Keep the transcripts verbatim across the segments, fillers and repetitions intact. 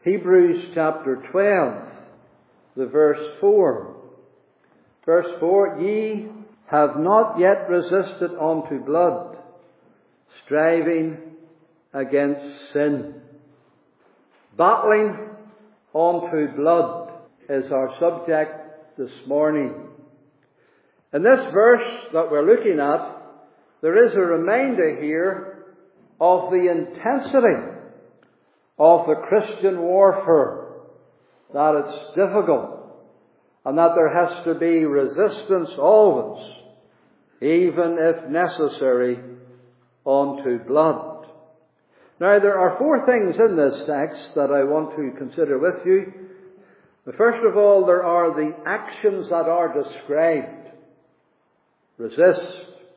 Hebrews chapter twelve, the verse four. Verse four, ye have not yet resisted unto blood, striving against sin. Battling unto blood is our subject this morning. In this verse that we're looking at, there is a reminder here of the intensity of the Christian warfare, that it's difficult, and that there has to be resistance always, even if necessary, unto blood. Now, there are four things in this text that I want to consider with you. First of all, there are the actions that are described. Resist,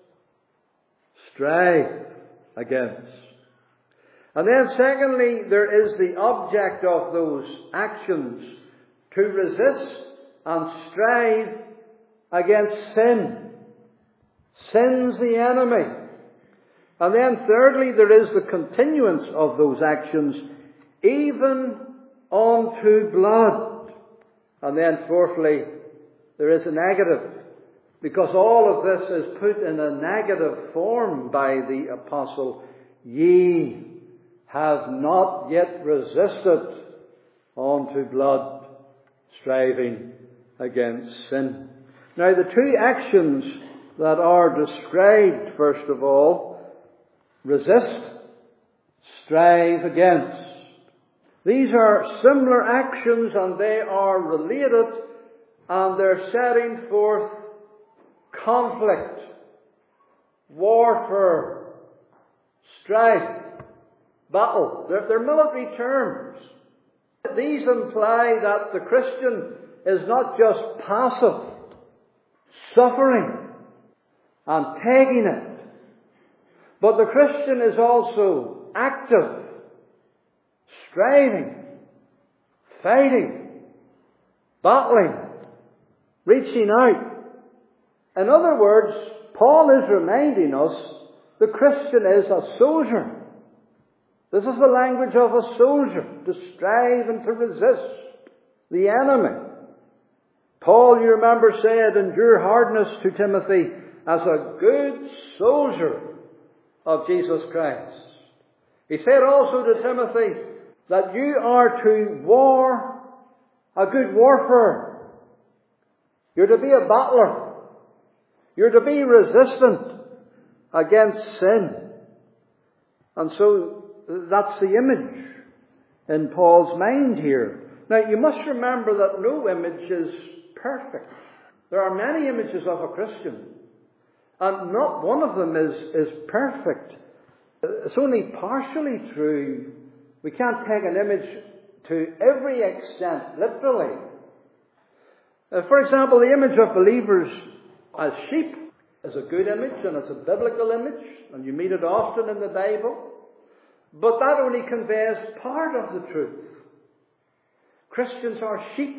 strive against. And then secondly, there is the object of those actions, to resist and strive against sin. Sin's the enemy. And then thirdly, there is the continuance of those actions, even unto blood. And then fourthly, there is a negative, because all of this is put in a negative form by the apostle. Ye have not yet resisted unto blood, striving against sin. Now, the two actions that are described, first of all, resist, strive against. These are similar actions, and they are related, and they're setting forth conflict, warfare, strife, battle. They're, they're military terms. These imply that the Christian is not just passive, suffering and taking it, but the Christian is also active, striving, fighting, battling, reaching out. In other words, Paul is reminding us the Christian is a soldier. This is the language of a soldier, to strive and to resist the enemy. Paul, you remember, said, endure hardness to Timothy as a good soldier of Jesus Christ. He said also to Timothy that you are to war a good warfare. You're to be a battler. You're to be resistant against sin. And so that's the image in Paul's mind here. Now, you must remember that no image is perfect. There are many images of a Christian, and not one of them is, is perfect. It's only partially true. We can't take an image to every extent, literally. Uh, for example, the image of believers as sheep is a good image, and it's a biblical image, and you meet it often in the Bible. But that only conveys part of the truth. Christians are sheep.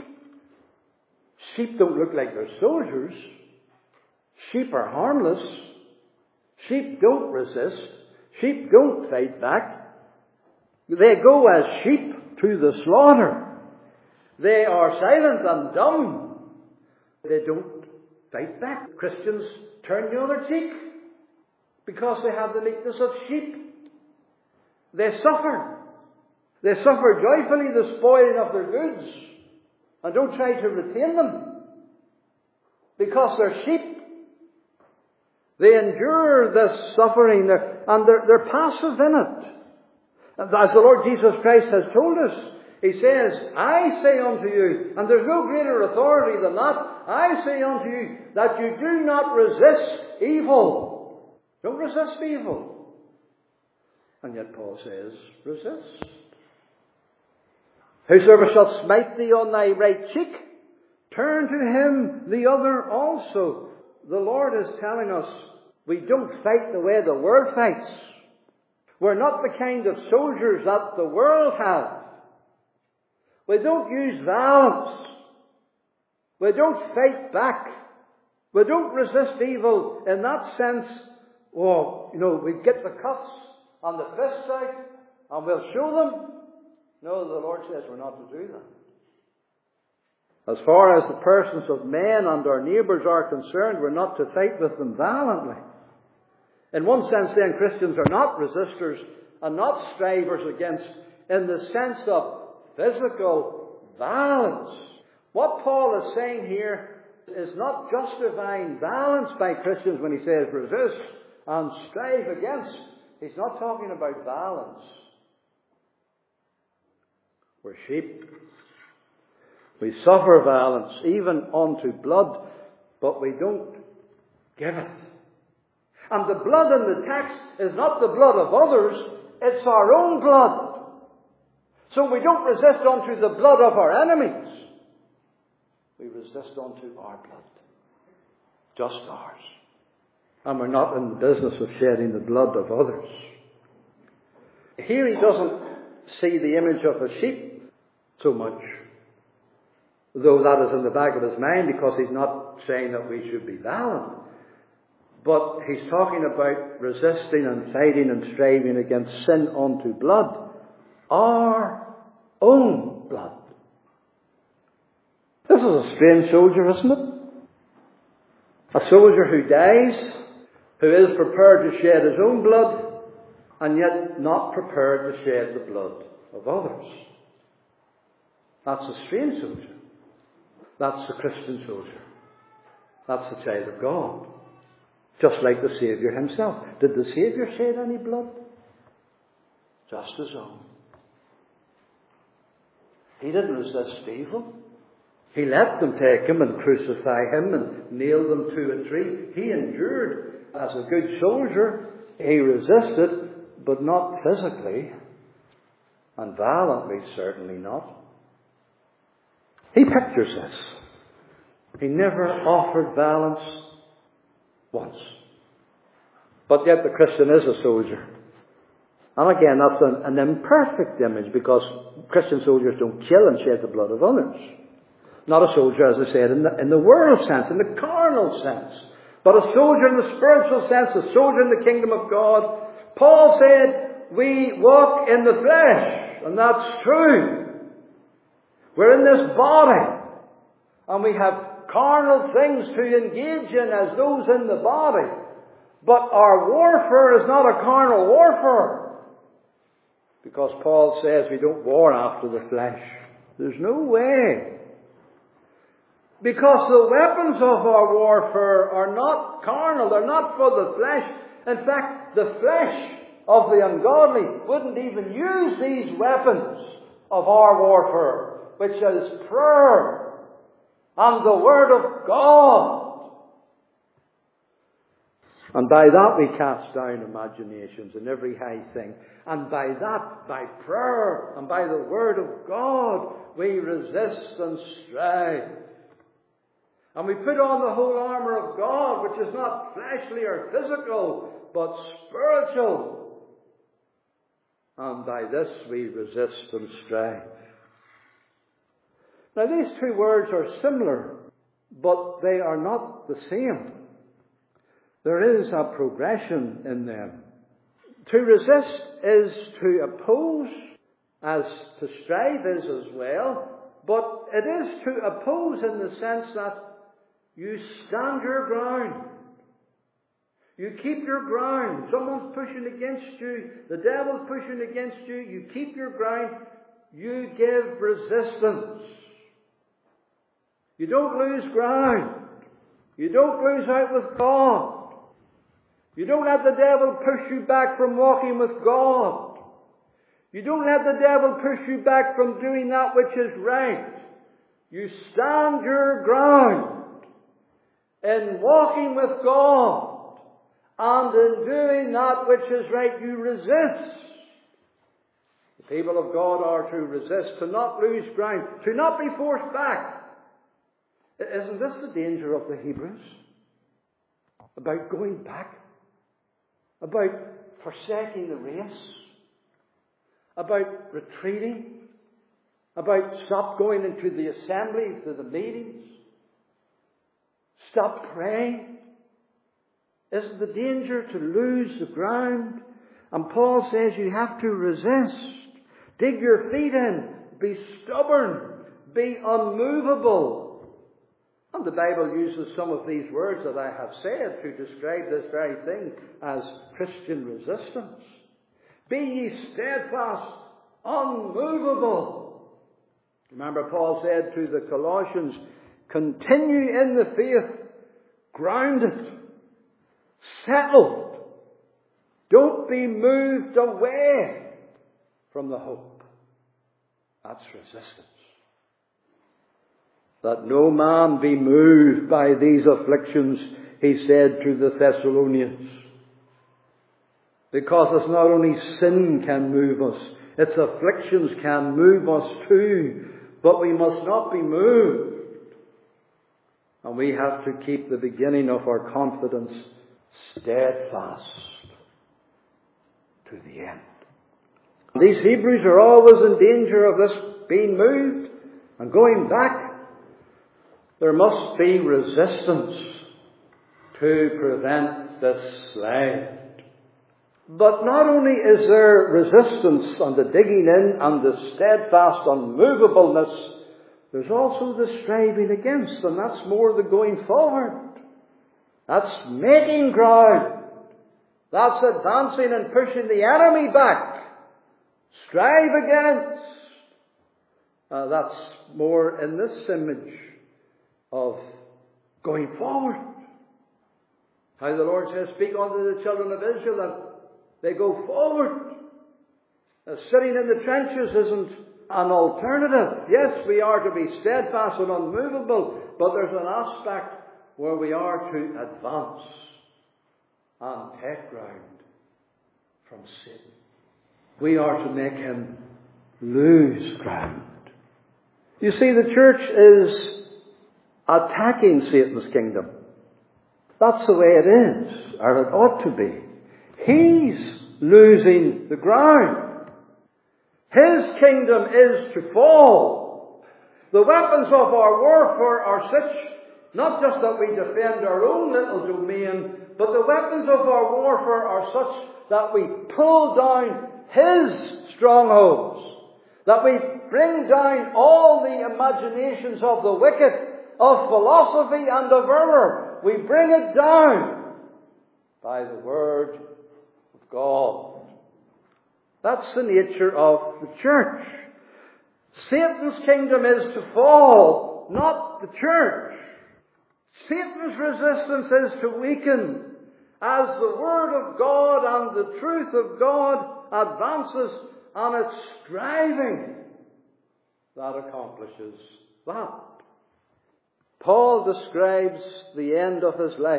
Sheep don't look like they're soldiers. Sheep are harmless. Sheep don't resist. Sheep don't fight back. They go as sheep to the slaughter. They are silent and dumb. They don't fight back. Christians turn the other cheek because they have the meekness of sheep. They suffer. They suffer joyfully the spoiling of their goods, and don't try to retain them because they're sheep. They endure this suffering, and they're, they're passive in it. As the Lord Jesus Christ has told us, He says, I say unto you, and there's no greater authority than that, I say unto you that you do not resist evil. Don't resist evil. And yet Paul says, resist. Whosoever shall smite thee on thy right cheek, turn to him the other also. The Lord is telling us we don't fight the way the world fights. We're not the kind of soldiers that the world has. We don't use violence. We don't fight back. We don't resist evil in that sense. Oh, you know, we get the cuffs and the fists out and we'll show them. No, the Lord says we're not to do that. As far as the persons of men and our neighbours are concerned, we're not to fight with them violently. In one sense, then, Christians are not resistors and not strivers against, in the sense of physical violence. What Paul is saying here is not justifying violence by Christians when he says resist and strive against. He's not talking about violence. We're sheep. We suffer violence, even unto blood, but we don't give it. And the blood in the text is not the blood of others, it's our own blood. So we don't resist unto the blood of our enemies. We resist unto our blood. Just ours. And we're not in the business of shedding the blood of others. Here he doesn't see the image of a sheep so much, though that is in the back of his mind, because he's not saying that we should be violent. But he's talking about resisting and fighting and striving against sin unto blood. Our own blood. This is a strange soldier, isn't it? A soldier who dies, who is prepared to shed his own blood, and yet not prepared to shed the blood of others. That's a strange soldier. That's the Christian soldier. That's the child of God. Just like the Saviour himself. Did the Saviour shed any blood? Just his own. He didn't resist evil. He let them take him and crucify him and nail them to a tree. He endured as a good soldier. He resisted, but not physically, and violently certainly not. He pictures this. He never offered violence once. But yet the Christian is a soldier. And again, that's an, an imperfect image, because Christian soldiers don't kill and shed the blood of others. Not a soldier, as I said, in the, in the world sense, in the carnal sense. But a soldier in the spiritual sense, a soldier in the kingdom of God. Paul said, we walk in the flesh. And that's true. We're in this body. And we have carnal things to engage in as those in the body. But our warfare is not a carnal warfare. Because Paul says we don't war after the flesh. There's no way. Because the weapons of our warfare are not carnal. They're not for the flesh. In fact, the flesh of the ungodly wouldn't even use these weapons of our warfare, which is prayer and the Word of God. And by that we cast down imaginations and every high thing. And by that, by prayer and by the Word of God, we resist and strive. And we put on the whole armour of God, which is not fleshly or physical, but spiritual. And by this we resist and strive. Now these two words are similar, but they are not the same. There is a progression in them. To resist is to oppose, as to strive is as well, but it is to oppose in the sense that you stand your ground. You keep your ground. Someone's pushing against you. The devil's pushing against you. You keep your ground. You give resistance. You don't lose ground. You don't lose out with God. You don't let the devil push you back from walking with God. You don't let the devil push you back from doing that which is right. You stand your ground in walking with God, and in doing that which is right, you resist. The people of God are to resist, to not lose ground, to not be forced back. Isn't this the danger of the Hebrews? About going back? About forsaking the race? About retreating? About stop going into the assembly, to the meetings? Stop praying? Isn't the danger to lose the ground? And Paul says you have to resist, Dig your feet in. Be stubborn. Be unmovable. And the Bible uses some of these words that I have said to describe this very thing as Christian resistance. Be ye steadfast, unmovable. Remember, Paul said to the Colossians, continue in the faith, grounded, settled. Don't be moved away from the hope. That's resistance. That no man be moved by these afflictions, he said to the Thessalonians. Because it's not only sin can move us, its afflictions can move us too. But we must not be moved. And we have to keep the beginning of our confidence steadfast to the end. These Hebrews are always in danger of this being moved and going back. There must be resistance to prevent this slide. But not only is there resistance and the digging in and the steadfast unmovableness, there's also the striving against, and that's more the going forward. That's making ground. That's advancing and pushing the enemy back. Strive against. Uh, that's more in this image of going forward. How the Lord says, speak unto the children of Israel, and they go forward. Uh, sitting in the trenches isn't an alternative. Yes, we are to be steadfast and unmovable, but there's an aspect where we are to advance and take ground from Satan. We are to make him lose ground. You see, the church is attacking Satan's kingdom. That's the way it is, or it ought to be. He's losing the ground. His kingdom is to fall. The weapons of our warfare are such, not just that we defend our own little domain, but the weapons of our warfare are such that we pull down his strongholds, that we bring down all the imaginations of the wicked, of philosophy and of error. We bring it down by the word of God. That's the nature of the church. Satan's kingdom is to fall, not the church. Satan's resistance is to weaken as the Word of God and the truth of God advances, and it's striving that accomplishes that. Paul describes the end of his life.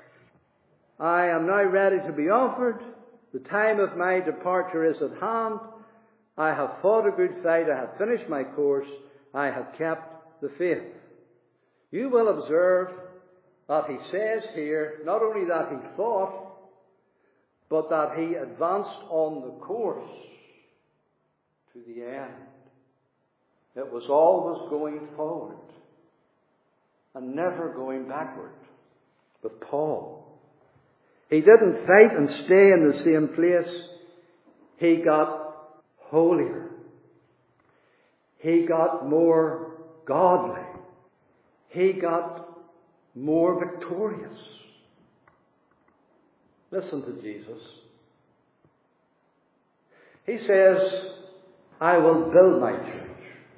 I am now ready to be offered. The time of my departure is at hand. I have fought a good fight. I have finished my course. I have kept the faith. You will observe that he says here, not only that he fought, but that he advanced on the course to the end. It was always going forward and never going backward with Paul. He didn't fight and stay in the same place. He got holier. He got more godly. He got more victorious. Listen to Jesus. He says, I will build my church,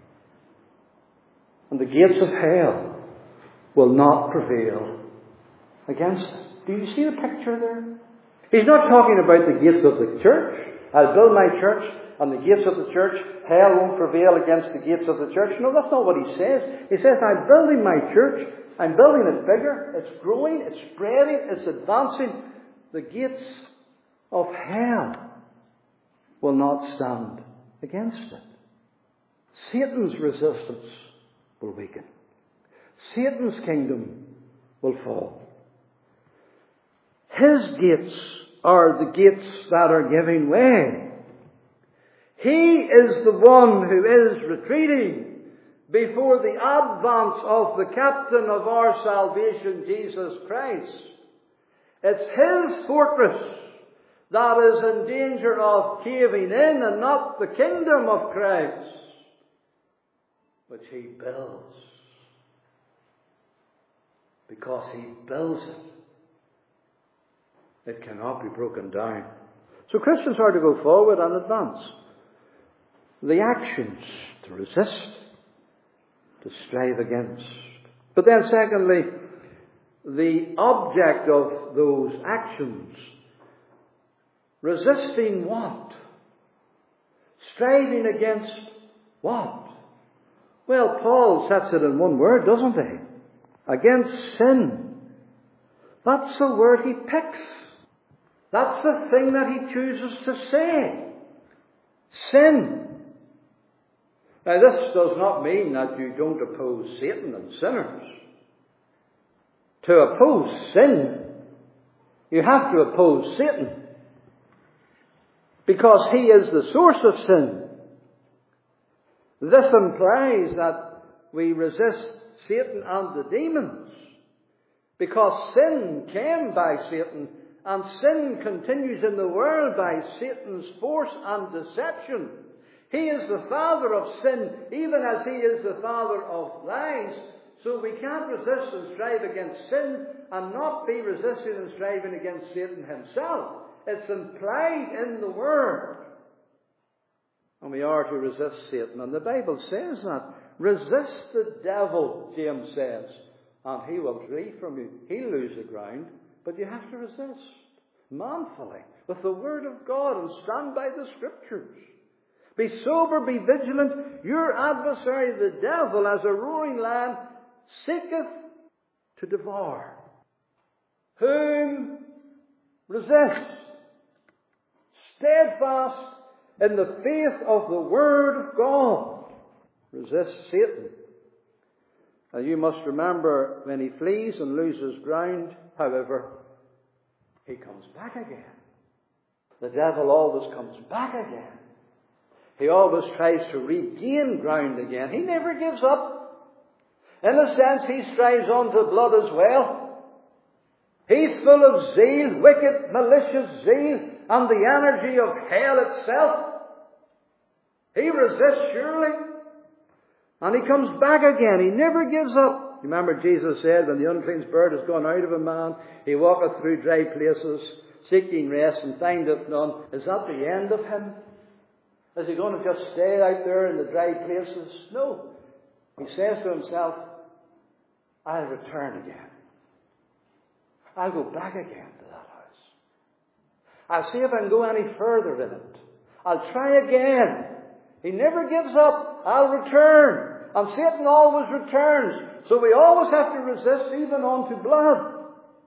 and the gates of hell will not prevail against it. Do you see the picture there? He's not talking about the gates of the church. I'll build my church, and the gates of the church, hell won't prevail against the gates of the church. No, that's not what he says. He says, I'm building my church. I'm building it bigger. It's growing. It's spreading. It's advancing. The gates of hell will not stand against it. Satan's resistance will weaken. Satan's kingdom will fall. His gates are the gates that are giving way. He is the one who is retreating before the advance of the captain of our salvation, Jesus Christ. It's his fortress that is in danger of caving in, and not the kingdom of Christ, which He builds. Because He builds it, it cannot be broken down. So Christians are to go forward and advance. The actions to resist, to strive against. But then secondly, the object of those actions. Resisting what? Striving against what? Well, Paul sets it in one word, doesn't he? Against sin. That's the word he picks. That's the thing that he chooses to say. Sin. Now, this does not mean that you don't oppose Satan and sinners. To oppose sin, you have to oppose Satan. Because he is the source of sin. This implies that we resist Satan and the demons. Because sin came by Satan, and sin continues in the world by Satan's force and deception. He is the father of sin, even as he is the father of lies. So we can't resist and strive against sin and not be resisting and striving against Satan himself. It's implied in the word. And we are to resist Satan. And the Bible says that. Resist the devil, James says, and he will flee from you. He'll lose the ground, but you have to resist manfully with the word of God and stand by the Scriptures. Be sober, be vigilant. Your adversary, the devil, as a roaring lion, seeketh to devour. Whom resist. Steadfast in the faith of the Word of God. Resist Satan. And you must remember, when he flees and loses ground, however, he comes back again. The devil always comes back again. He always tries to regain ground again. He never gives up. In a sense, he strives on to blood as well. He's full of zeal, wicked, malicious zeal, and the energy of hell itself. He resists surely. And he comes back again. He never gives up. Remember Jesus said, when the unclean spirit has gone out of a man, he walketh through dry places, seeking rest, and findeth none. Is that the end of him? Is he going to just stay out there in the dry places? No. He says to himself, I'll return again. I'll go back again to that house. I'll see if I can go any further in it. I'll try again. He never gives up. I'll return. And Satan always returns. So we always have to resist even unto blood.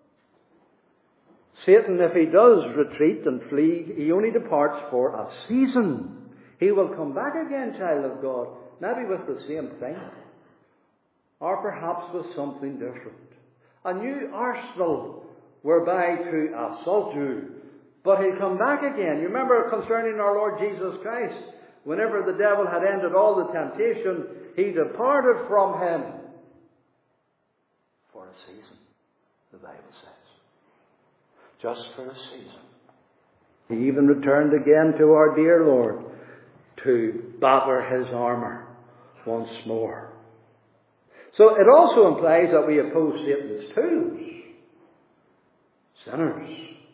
Satan, if he does retreat and flee, he only departs for a season. He will come back again, child of God. Maybe with the same thing. Or perhaps with something different. A new arsenal whereby to assault you. But he'll come back again. You remember concerning our Lord Jesus Christ, whenever the devil had ended all the temptation, he departed from him for a season, the Bible says. Just for a season. He even returned again to our dear Lord to batter his armour once more. So it also implies that we oppose Satan's tools. Sinners.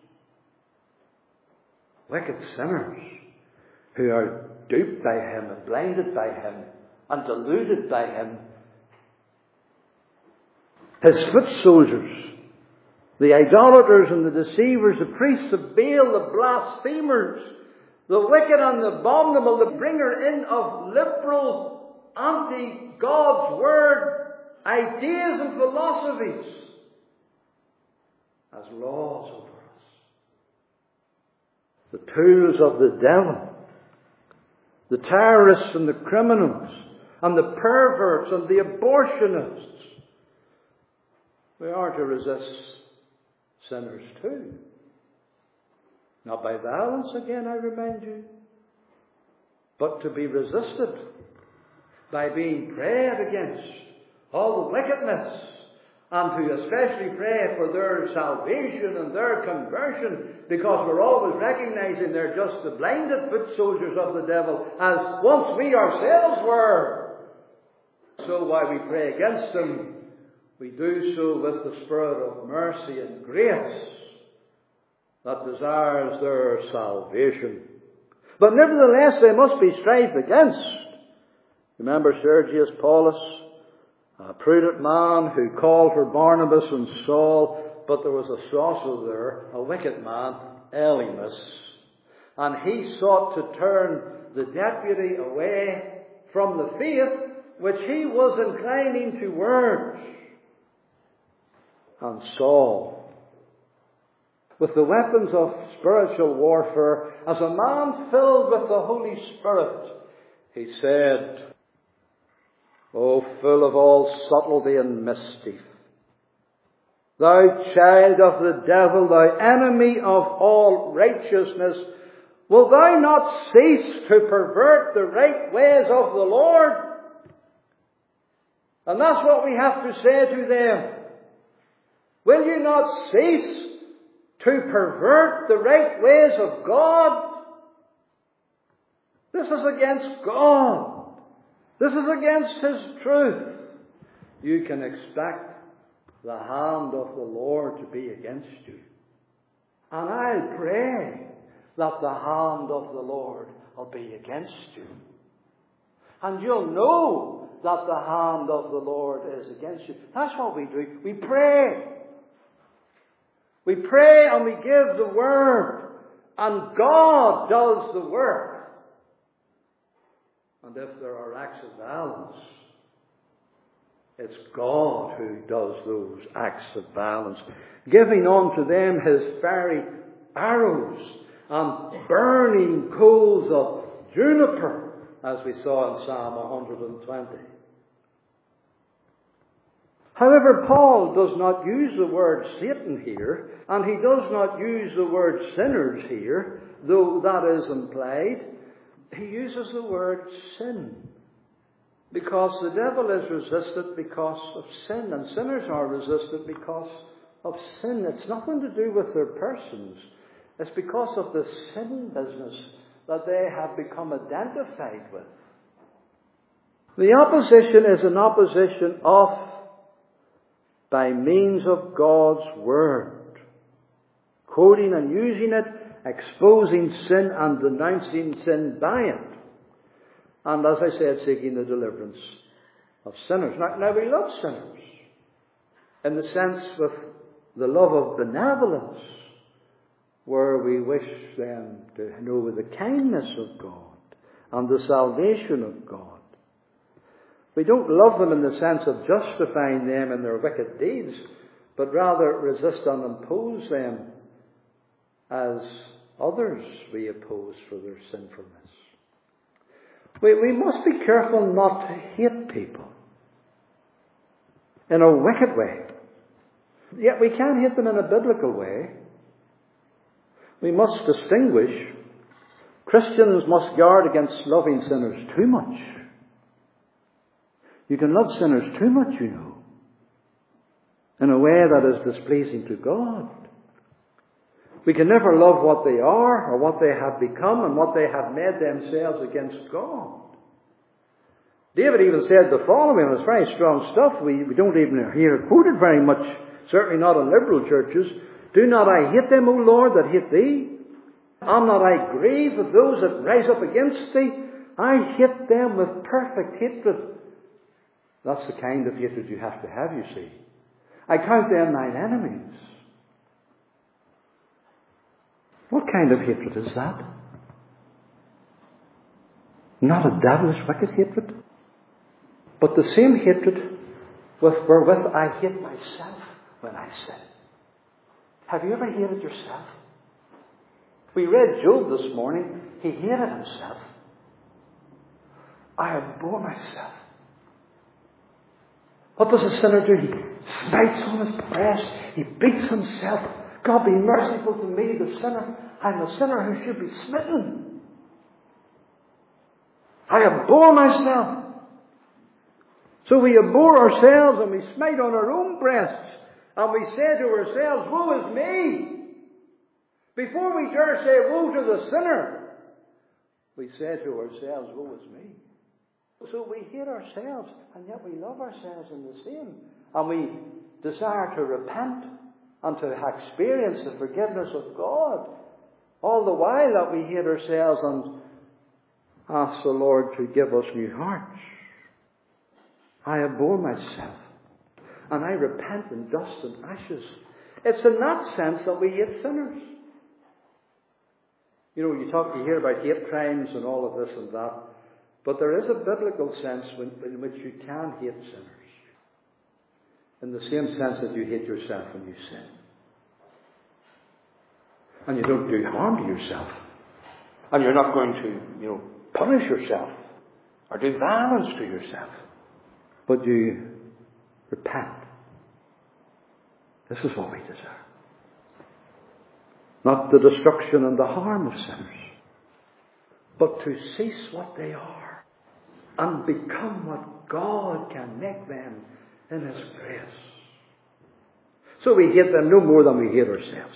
Wicked sinners who are duped by him and blinded by him and deluded by him. His foot soldiers, the idolaters and the deceivers, the priests of Baal, the blasphemers, the wicked and the abominable, the bringer in of liberal, anti-God's word ideas and philosophies as laws over us. The tools of the devil, the terrorists and the criminals, and the perverts and the abortionists. We are to resist sinners too. Not by violence, again, I remind you, but to be resisted by being prayed against all the wickedness and to especially pray for their salvation and their conversion, because we're always recognizing they're just the blinded foot soldiers of the devil, as once we ourselves were. So while we pray against them, we do so with the spirit of mercy and grace that desires their salvation. But nevertheless, they must be strived against. Remember Sergius Paulus, a prudent man who called for Barnabas and Saul, but there was a also there, a wicked man, Elymas, and he sought to turn the deputy away from the faith which he was inclining towards. And Saul, with the weapons of spiritual warfare, as a man filled with the Holy Spirit, he said, "O full of all subtlety and mischief, thou child of the devil, thou enemy of all righteousness, wilt thou not cease to pervert the right ways of the Lord?" And that's what we have to say to them. Will you not cease to pervert the right ways of God? This is against God. This is against His truth. You can expect the hand of the Lord to be against you. And I'll pray that the hand of the Lord will be against you. And you'll know that the hand of the Lord is against you. That's what we do. We pray. We pray and we give the word. And God does the work. And if there are acts of violence, it's God who does those acts of violence, giving unto them His very arrows and burning coals of juniper, as we saw in Psalm one hundred twenty. However, Paul does not use the word Satan here, and he does not use the word sinners here, though that is implied. He uses the word sin, because the devil is resisted because of sin, and sinners are resisted because of sin. It's nothing to do with their persons. It's because of the sin business that they have become identified with. The opposition is an opposition of by means of God's Word, quoting and using it, exposing sin and denouncing sin by it. And as I said, seeking the deliverance of sinners. Now, now we love sinners in the sense of the love of benevolence, where we wish them to know the kindness of God and the salvation of God. We don't love them in the sense of justifying them in their wicked deeds, but rather resist and oppose them as others we oppose for their sinfulness. We, we must be careful not to hate people in a wicked way. Yet we can hate them in a biblical way. We must distinguish. Christians must guard against loving sinners too much. You can love sinners too much, you know, in a way that is displeasing to God. We can never love what they are or what they have become and what they have made themselves against God. David even said the following, and it's very strong stuff. We, we don't even hear it quoted very much, certainly not in liberal churches. "Do not I hate them, O Lord, that hate thee? Am not I grieved with those that rise up against thee? I hate them with perfect hatred." That's the kind of hatred you have to have, you see. "I count them thine enemies." What kind of hatred is that? Not a devilish wicked hatred, but the same hatred with wherewith I hate myself when I sin. Have you ever hated yourself? We read Job this morning. He hated himself. "I abhor myself." What does a sinner do? He smites on his breast. He beats himself. "God be merciful to me, the sinner. I'm the sinner who should be smitten. I abhor myself." So we abhor ourselves and we smite on our own breasts and we say to ourselves, woe is me. Before we dare say woe to the sinner, we say to ourselves, woe is me. So we hate ourselves and yet we love ourselves in the same. And we desire to repent and to experience the forgiveness of God. All the while that we hate ourselves and ask the Lord to give us new hearts. I abhor myself and I repent in dust and ashes. It's in that sense that we hate sinners. You know, you talk, you hear about hate crimes and all of this and that, but there is a biblical sense in which you can hate sinners. In the same sense that you hate yourself when you sin. And you don't do harm to yourself. And you're not going to, you know, punish yourself or do violence to yourself. But you repent. This is what we deserve. Not the destruction and the harm of sinners, but to cease what they are and become what God can make them in His grace. So we hate them no more than we hate ourselves.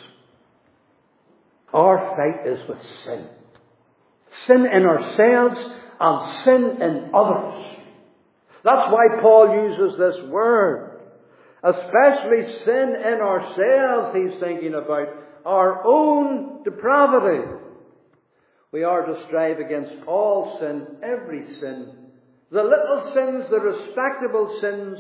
Our fight is with sin. Sin in ourselves and sin in others. That's why Paul uses this word. Especially sin in ourselves, he's thinking about our own depravity. We are to strive against all sin, every sin. The little sins, the respectable sins.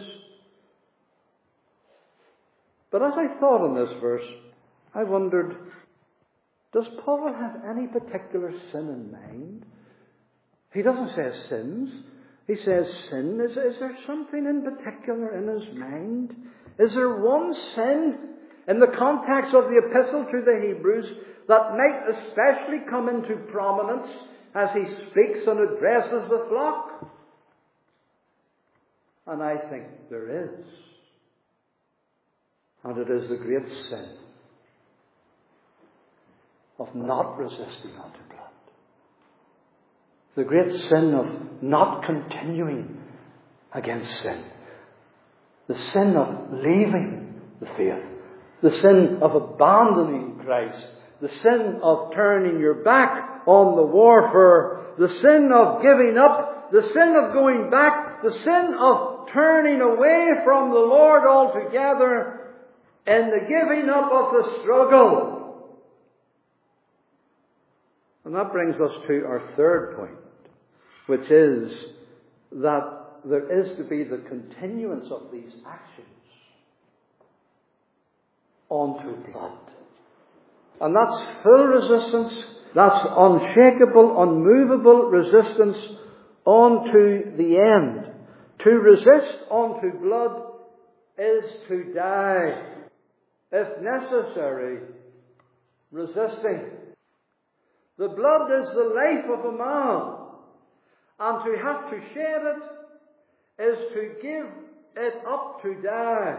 But as I thought on this verse, I wondered, does Paul have any particular sin in mind? He doesn't say sins. He says sin. Is, is there something in particular in his mind? Is there one sin in the context of the epistle to the Hebrews that might especially come into prominence as he speaks and addresses the flock? And I think there is. And it is the great sin of not resisting unto blood. The great sin of not continuing against sin. The sin of leaving the faith. The sin of abandoning Christ. The sin of turning your back on the warfare. The sin of giving up. The sin of going back. The sin of turning away from the Lord altogether. And the giving up of the struggle. And that brings us to our third point, which is that there is to be the continuance of these actions onto blood. And that's full resistance, that's unshakable, unmovable resistance unto the end. To resist unto blood is to die, if necessary, resisting. The blood is the life of a man, and to have to shed it is to give it up to die.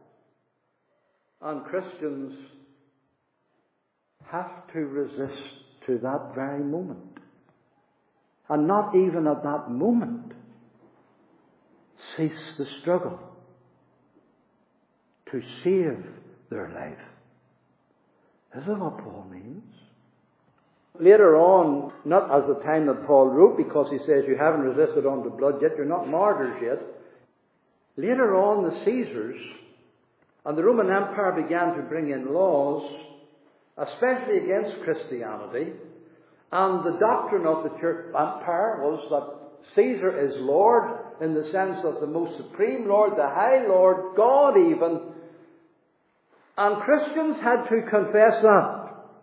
And Christians have to resist to that very moment. And not even at that moment cease the struggle to save their life. Is that what Paul means? Later on, not as the time that Paul wrote, because he says you haven't resisted unto blood yet, you're not martyrs yet. Later on, the Caesars and the Roman Empire began to bring in laws, especially against Christianity. And the doctrine of the church empire was that Caesar is Lord, in the sense of the most supreme Lord, the high Lord, God even. And Christians had to confess that.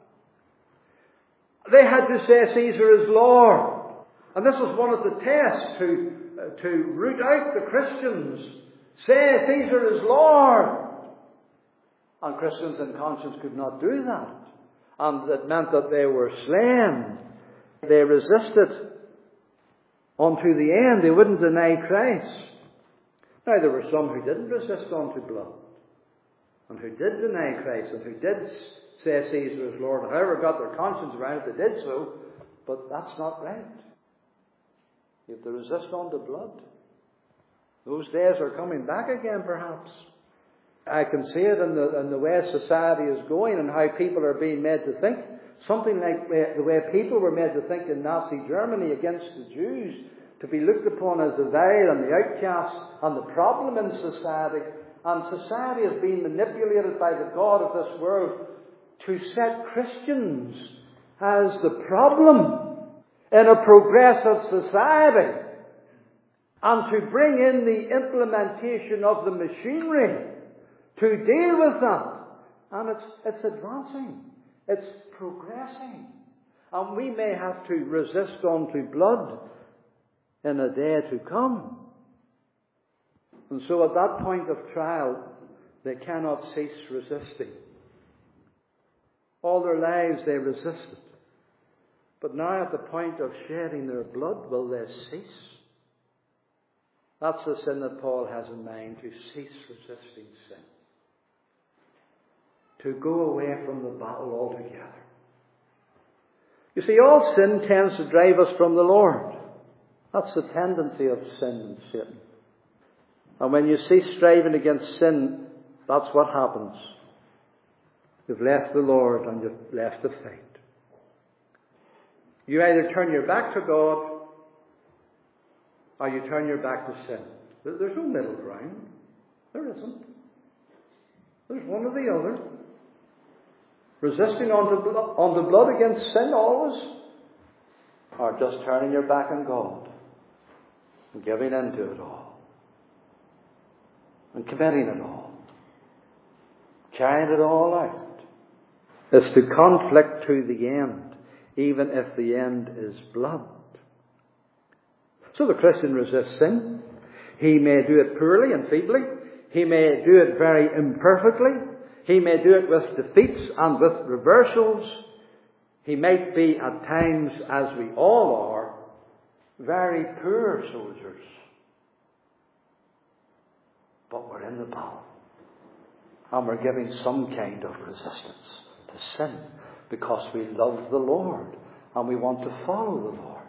They had to say Caesar is Lord. And this was one of the tests to, uh, to root out the Christians. Say Caesar is Lord. And Christians in conscience could not do that. And that meant that they were slain. They resisted unto the end. They wouldn't deny Christ. Now there were some who didn't resist unto blood. And who did deny Christ. And who did say Caesar is Lord. And however got their conscience around it, they did so. But that's not right. You have to resist unto blood. Those days are coming back again, perhaps. I can see it in the, in the way society is going and how people are being made to think. Something like the way people were made to think in Nazi Germany against the Jews, to be looked upon as the vile and the outcast and the problem in society. And society is being manipulated by the God of this world to set Christians as the problem in a progressive society, and to bring in the implementation of the machinery to deal with that. And it's, it's advancing. It's progressing. And we may have to resist unto blood in a day to come. And so at that point of trial, they cannot cease resisting. All their lives they resisted. But now at the point of shedding their blood, will they cease? That's the sin that Paul has in mind, to cease resisting sin. To go away from the battle altogether. You see, all sin tends to drive us from the Lord. That's the tendency of sin and Satan. And when you cease striving against sin, that's what happens. You've left the Lord and you've left the fight. You either turn your back to God or you turn your back to sin. There's no middle ground. There isn't. There's one or the other. Resisting unto blood, unto blood against sin always, or just turning your back on God and giving in to it all and committing it all, carrying it all out. It's to conflict to the end, even if the end is blood. So the Christian resists sin. He may do it poorly and feebly. He may do it very imperfectly. He may do it with defeats and with reversals. He might be at times, as we all are, very poor soldiers. But we're in the battle. And we're giving some kind of resistance to sin because we love the Lord and we want to follow the Lord.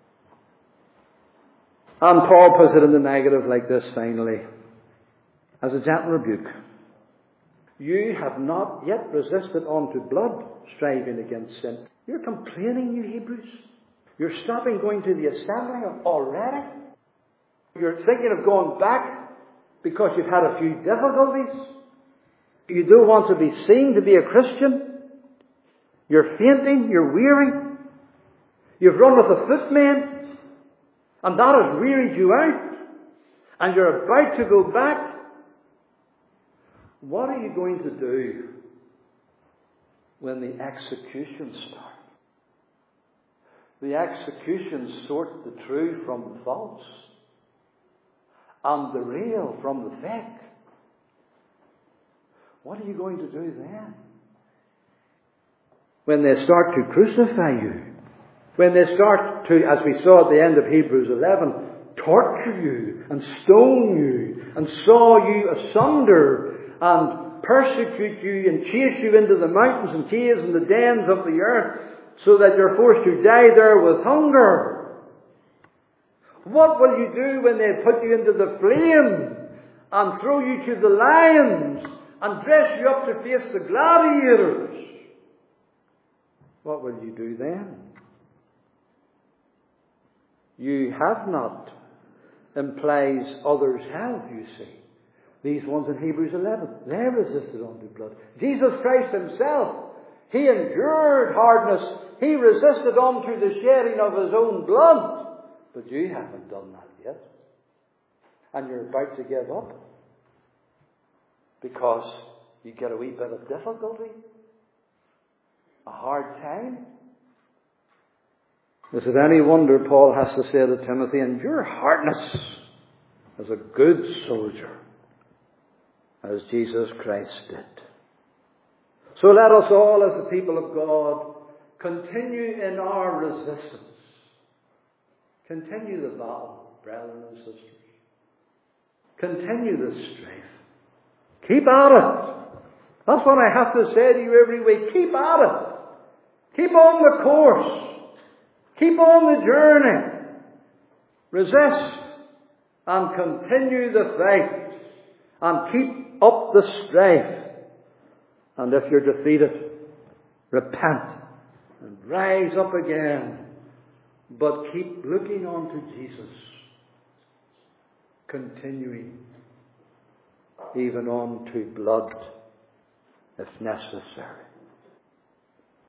And Paul puts it in the negative like this finally, as a gentle rebuke. You have not yet resisted unto blood, striving against sin. You're complaining, you Hebrews. You're stopping going to the assembly already. You're thinking of going back because you've had a few difficulties. You don't want to be seen to be a Christian. You're fainting, you're weary. You've run with a footman, and that has wearied you out. And you're about to go back. What are you going to do when the executions start? The executions sort the true from the false, and the real from the fake. What are you going to do then? When they start to crucify you, when they start to, as we saw at the end of Hebrews eleven, torture you and stone you and saw you asunder and persecute you and chase you into the mountains and caves and the dens of the earth so that you're forced to die there with hunger. What will you do when they put you into the flame and throw you to the lions and dress you up to face the gladiators? What will you do then? You have not implies others have, you see. These ones in Hebrews eleven, they resisted unto blood. Jesus Christ himself, he endured hardness. He resisted unto the shedding of his own blood. But you haven't done that yet. And you're about to give up. Because you get a wee bit of difficulty. A hard time. Is it any wonder Paul has to say to Timothy, endure hardness as a good soldier, as Jesus Christ did. So let us all, as the people of God, continue in our resistance. Continue the battle, brethren and sisters. Continue the strife. Keep at it. That's what I have to say to you every week. Keep at it. Keep on the course. Keep on the journey. Resist. and continue the fight and keep up the strife. And if you're defeated, repent and rise up again. But keep looking on to Jesus, continuing even on to blood if necessary.